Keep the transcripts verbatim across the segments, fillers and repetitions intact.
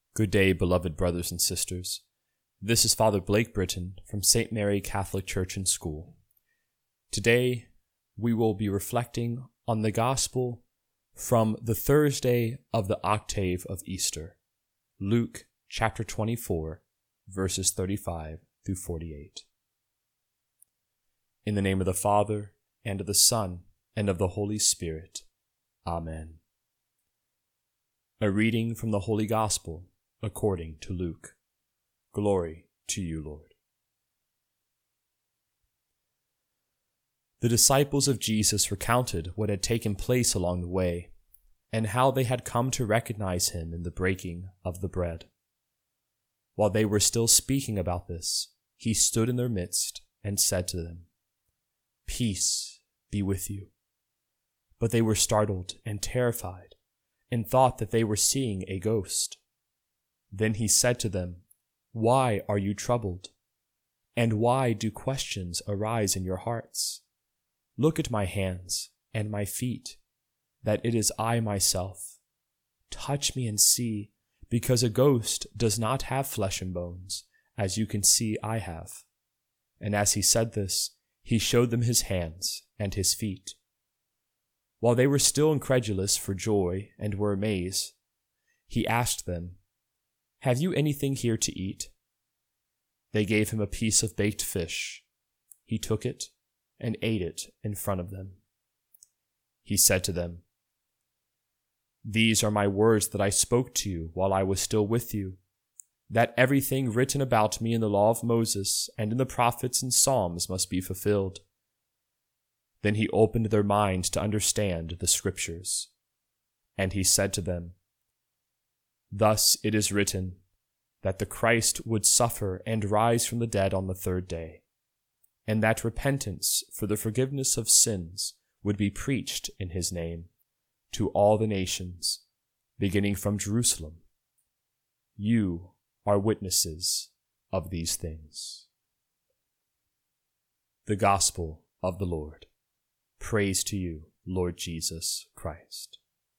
Good day, beloved brothers and sisters. This is Father Blake Britton from Saint Mary Catholic Church and School. Today, we will be reflecting on the Gospel from the Thursday of the octave of Easter, Luke chapter twenty-four, verses thirty-five through forty-eight. In the name of the Father, and of the Son, and of the Holy Spirit. Amen. A reading from the Holy Gospel according to Luke. Glory to you, Lord. The disciples of Jesus recounted what had taken place along the way, and how they had come to recognize him in the breaking of the bread. While they were still speaking about this, he stood in their midst and said to them, "Peace be with you." But they were startled and terrified, and thought that they were seeing a ghost. Then he said to them, "Why are you troubled? And why do questions arise in your hearts? Look at my hands and my feet, that it is I myself. Touch me and see, because a ghost does not have flesh and bones, as you can see I have." And as he said this, he showed them his hands and his feet. While they were still incredulous for joy and were amazed, he asked them, "Have you anything here to eat?" They gave him a piece of baked fish. He took it and ate it in front of them. He said to them, "These are my words that I spoke to you while I was still with you, that everything written about me in the law of Moses and in the prophets and Psalms must be fulfilled." Then he opened their minds to understand the Scriptures. And he said to them, "Thus it is written, that the Christ would suffer and rise from the dead on the third day, and that repentance for the forgiveness of sins would be preached in his name to all the nations, beginning from Jerusalem. You are witnesses of these things." The Gospel of the Lord. Praise to you, Lord Jesus Christ.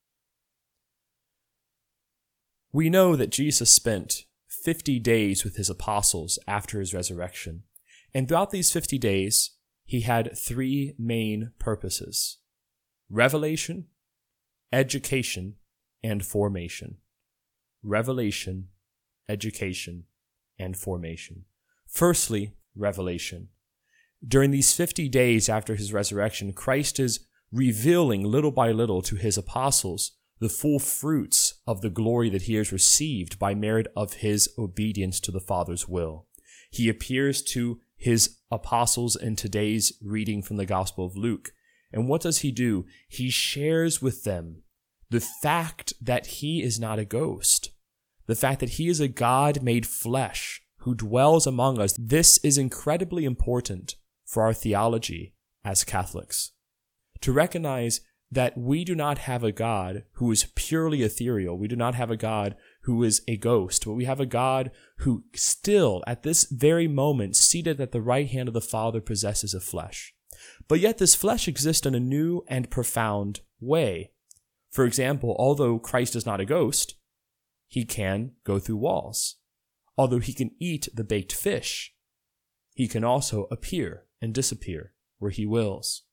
We know that Jesus spent fifty days with his apostles after his resurrection, and throughout these fifty days, he had three main purposes: revelation, education, and formation. Revelation, education, and formation. Firstly, revelation. During these fifty days after his resurrection, Christ is revealing little by little to his apostles the full fruits of the glory that he has received by merit of his obedience to the Father's will. He appears to his apostles in today's reading from the Gospel of Luke. And what does he do? He shares with them the fact that he is not a ghost, the fact that he is a God made flesh who dwells among us. This is incredibly important for our theology as Catholics, to recognize that we do not have a God who is purely ethereal. We do not have a God who is a ghost, but we have a God who still, at this very moment, seated at the right hand of the Father, possesses a flesh. But yet this flesh exists in a new and profound way. For example, although Christ is not a ghost, he can go through walls. Although he can eat the baked fish, he can also appear and disappear where he wills.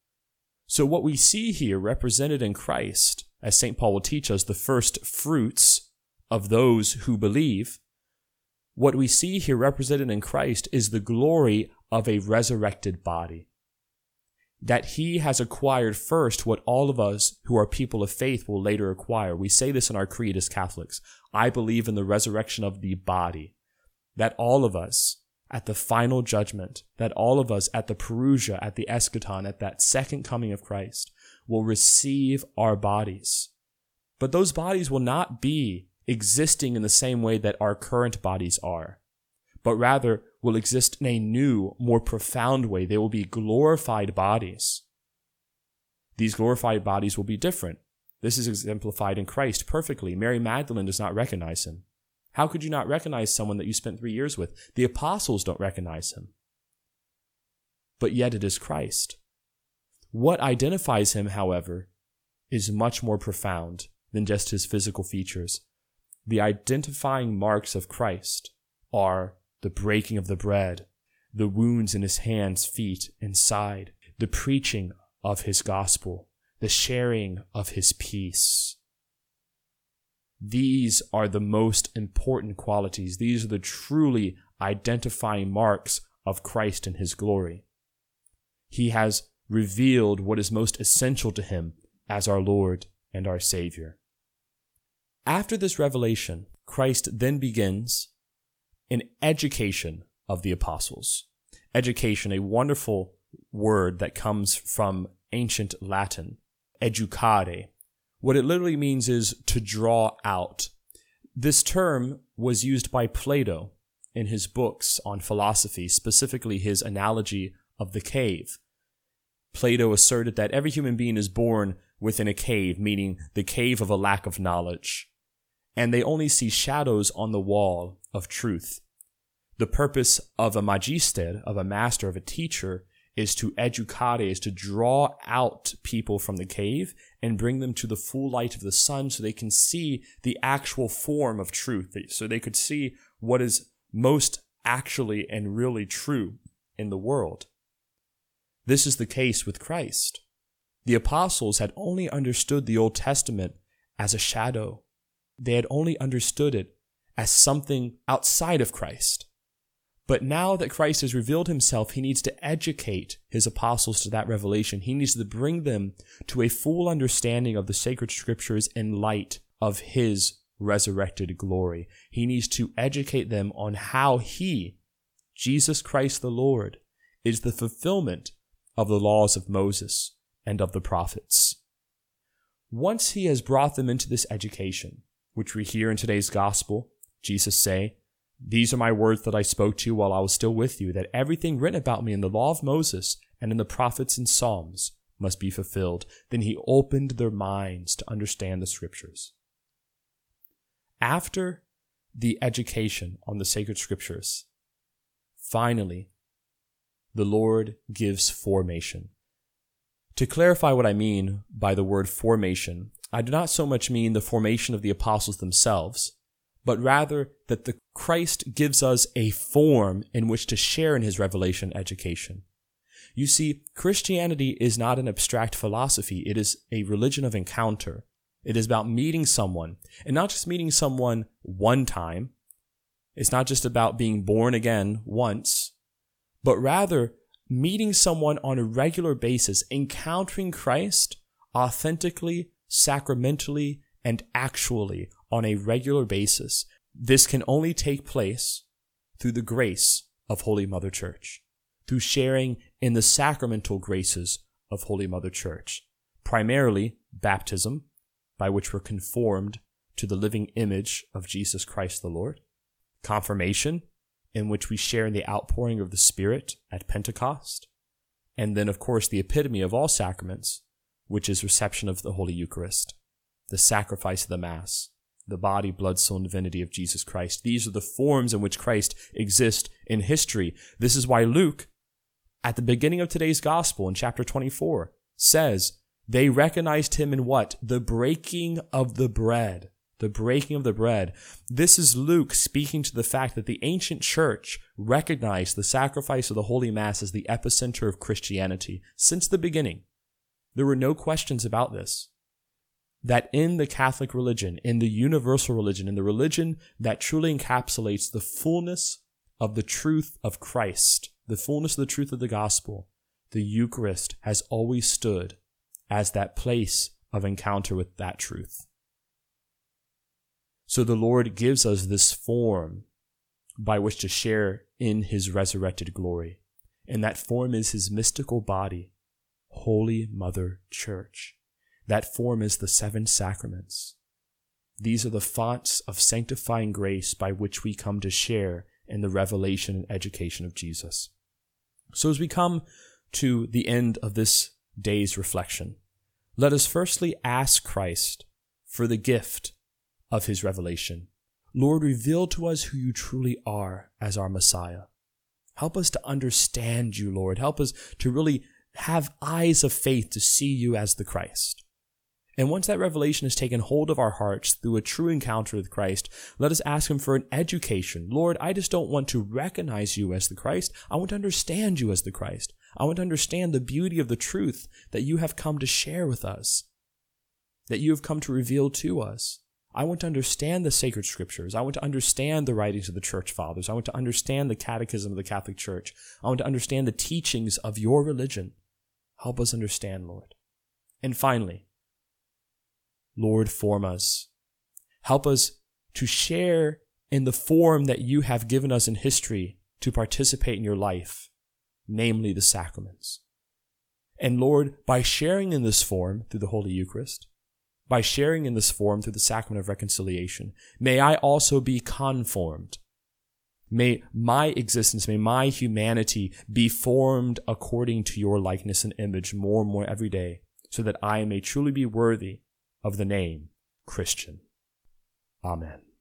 So what we see here represented in Christ, as Saint Paul will teach us, the first fruits of those who believe, what we see here represented in Christ is the glory of a resurrected body. That he has acquired first what all of us who are people of faith will later acquire. We say this in our creed as Catholics. I believe in the resurrection of the body. That all of us at the final judgment, that all of us at the Parousia, at the Eschaton, at that second coming of Christ, will receive our bodies. But those bodies will not be existing in the same way that our current bodies are, but rather will exist in a new, more profound way. They will be glorified bodies. These glorified bodies will be different. This is exemplified in Christ perfectly. Mary Magdalene does not recognize him. How could you not recognize someone that you spent three years with? The apostles don't recognize him. But yet it is Christ. What identifies him, however, is much more profound than just his physical features. the identifying marks of Christ are the breaking of the bread, the wounds in his hands, feet, and side, the preaching of his gospel, the sharing of his peace. These are the most important qualities. These are the truly identifying marks of Christ and his glory. He has revealed what is most essential to him as our Lord and our Savior. After this revelation, Christ then begins an education of the apostles. Education, a wonderful word that comes from ancient Latin, educare. What it literally means is to draw out. This term was used by Plato in his books on philosophy, specifically his analogy of the cave. Plato asserted that every human being is born within a cave, meaning the cave of a lack of knowledge, and they only see shadows on the wall of truth. The purpose of a magister, of a master, of a teacher, is to educare, is to draw out people from the cave and bring them to the full light of the sun so they can see the actual form of truth, so they could see what is most actually and really true in the world. This is the case with Christ. The apostles had only understood the Old Testament as a shadow. They had only understood it as something outside of Christ. But now that Christ has revealed himself, he needs to educate his apostles to that revelation. He needs to bring them to a full understanding of the sacred scriptures in light of his resurrected glory. He needs to educate them on how he, Jesus Christ the Lord, is the fulfillment of the laws of Moses and of the prophets. Once he has brought them into this education, which we hear in today's gospel, Jesus say, "These are my words that I spoke to you while I was still with you, that everything written about me in the law of Moses and in the prophets and Psalms must be fulfilled." Then he opened their minds to understand the scriptures. After the education on the sacred scriptures, finally, the Lord gives formation. To clarify what I mean by the word formation, I do not so much mean the formation of the apostles themselves, but rather that the Christ gives us a form in which to share in his revelation education. You see, Christianity is not an abstract philosophy. It is a religion of encounter. It is about meeting someone, and not just meeting someone one time. It's not just about being born again once, but rather meeting someone on a regular basis, encountering Christ authentically, sacramentally, and actually on a regular basis. This can only take place through the grace of Holy Mother Church, through sharing in the sacramental graces of Holy Mother Church, primarily baptism, by which we're conformed to the living image of Jesus Christ the Lord, confirmation, in which we share in the outpouring of the Spirit at Pentecost, and then, of course, the epitome of all sacraments, which is reception of the Holy Eucharist, the sacrifice of the Mass, the body, blood, soul, and divinity of Jesus Christ. These are the forms in which Christ exists in history. This is why Luke, at the beginning of today's gospel in chapter twenty-four, says they recognized him in what? The breaking of the bread. The breaking of the bread. This is Luke speaking to the fact that the ancient church recognized the sacrifice of the Holy Mass as the epicenter of Christianity since the beginning. There were no questions about this. That in the Catholic religion, in the universal religion, in the religion that truly encapsulates the fullness of the truth of Christ, the fullness of the truth of the gospel, the Eucharist has always stood as that place of encounter with that truth. So the Lord gives us this form by which to share in his resurrected glory. And that form is his mystical body, Holy Mother Church. That form is the seven sacraments. These are the fonts of sanctifying grace by which we come to share in the revelation and education of Jesus. So as we come to the end of this day's reflection, let us firstly ask Christ for the gift of his revelation. Lord, reveal to us who you truly are as our Messiah. Help us to understand you, Lord. Help us to really have eyes of faith to see you as the Christ. And once that revelation has taken hold of our hearts through a true encounter with Christ, let us ask him for an education. Lord, I just don't want to recognize you as the Christ. I want to understand you as the Christ. I want to understand the beauty of the truth that you have come to share with us, that you have come to reveal to us. I want to understand the sacred scriptures. I want to understand the writings of the church fathers. I want to understand the catechism of the Catholic Church. I want to understand the teachings of your religion. Help us understand, Lord. And finally, Lord, form us. Help us to share in the form that you have given us in history to participate in your life, namely the sacraments. And Lord, by sharing in this form through the Holy Eucharist, by sharing in this form through the sacrament of reconciliation, may I also be conformed. May my existence, may my humanity be formed according to your likeness and image more and more every day, so that I may truly be worthy of the name Christian. Amen.